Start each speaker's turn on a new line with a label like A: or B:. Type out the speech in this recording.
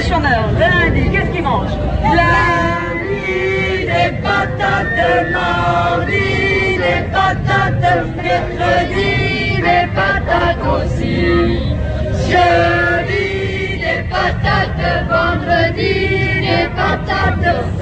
A: chômeurs, lundi, qu'est-ce qu'ils mangent? Lundi, des patates, mardi, des patates, mercredi, des patates aussi. Jeudi, des patates, vendredi, des patates,